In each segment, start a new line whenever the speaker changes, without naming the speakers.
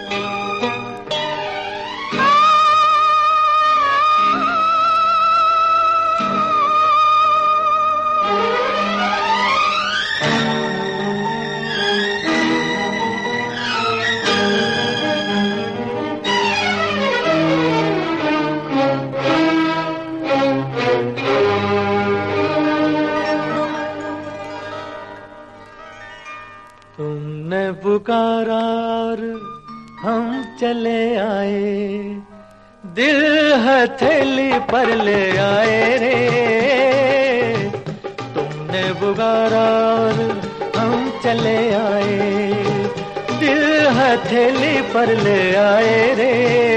तुमने पुकारा और हम चले आए, दिल हथेली पर ले आए रे। तुमने पुकारा और हम चले आए, दिल हथेली पर ले आए रे।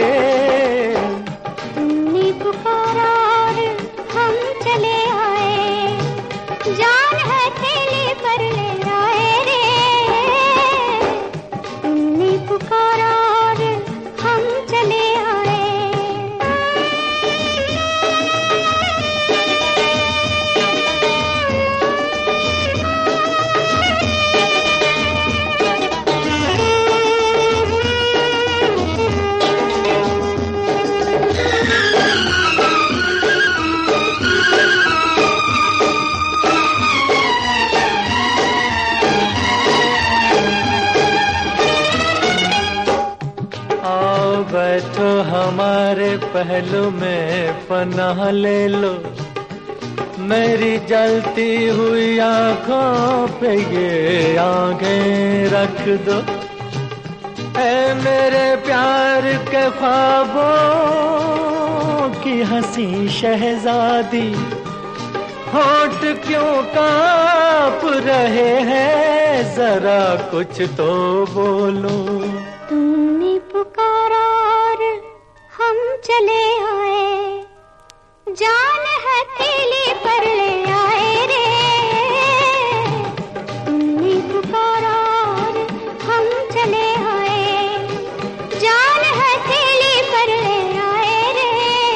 तुमने पुकारा और हम चले आए, जान हथेली पर ले आए रे। तुमने पुकारा और हम चले आए।
बैठो हमारे पहलू में पनाह ले लो, मेरी जलती हुई आंखों पे ये आंखें रख दो। ऐ मेरे प्यार के ख्वाबों की हंसी शहजादी, होंठ क्यों कांप रहे हैं, जरा कुछ तो बोलो।
तुमने पुकारा और हम चले आए, जान हथेली पर ले आए रे। तुमने पुकारा और हम चले आए, जान हथेली पर ले आए रे।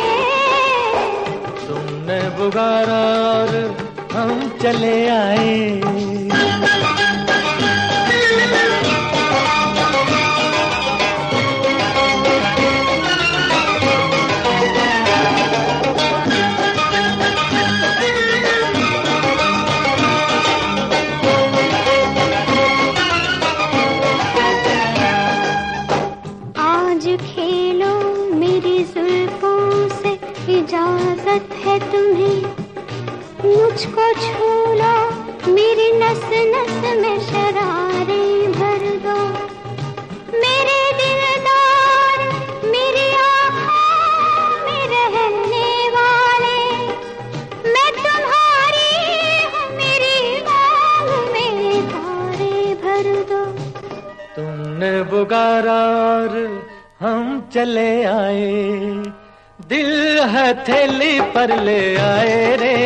तुमने पुकारा और हम चले आए।
खेलो मेरी जुल्फों से, इजाजत है तुम्हें, मुझको छू लो, मेरी नस नस में शरारें भर दो। मेरे दिलदार मेरी आँखों में रहने वाले, मैं तुम्हारी हूँ, मेरी मांग में तारे भर दो।
तुमने पुकारा और हम चले आए, दिल हथेली पर ले आए रे।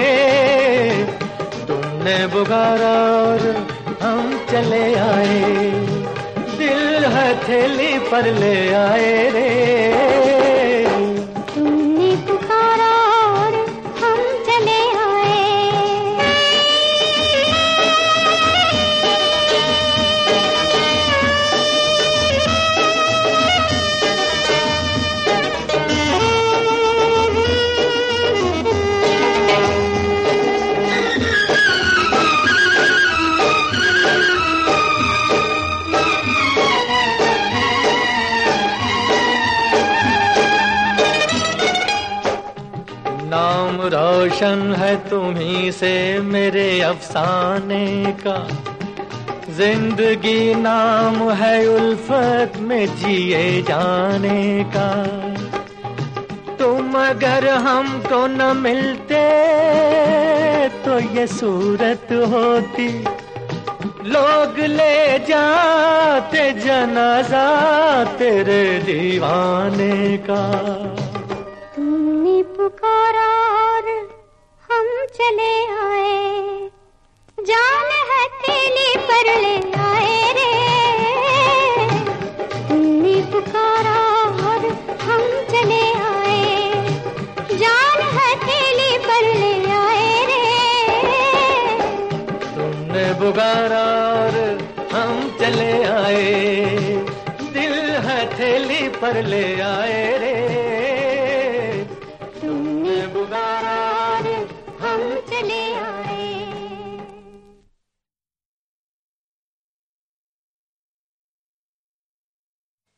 तुमने पुकारा और हम चले आए, दिल हथेली पर ले आए रे।
तुमने पुकारा और हम चले आए।
नाम रोशन है तुम्ही से मेरे अफसाने का, जिंदगी नाम है उल्फत में जिए जाने का। तुम अगर हमको न मिलते तो ये सूरत होती, लोग ले जाते जनाजा तेरे दीवाने का।
तुमने पुकारा और हम चले आए, जान हथेली पर ले आए रे। तुमने पुकारा और हम चले आए, जान हथेली पर ले आए रे।
तुमने पुकारा और हम चले आए, दिल हथेली पर ले आए रे। तुमने पुकारा रे,
हम चले आए।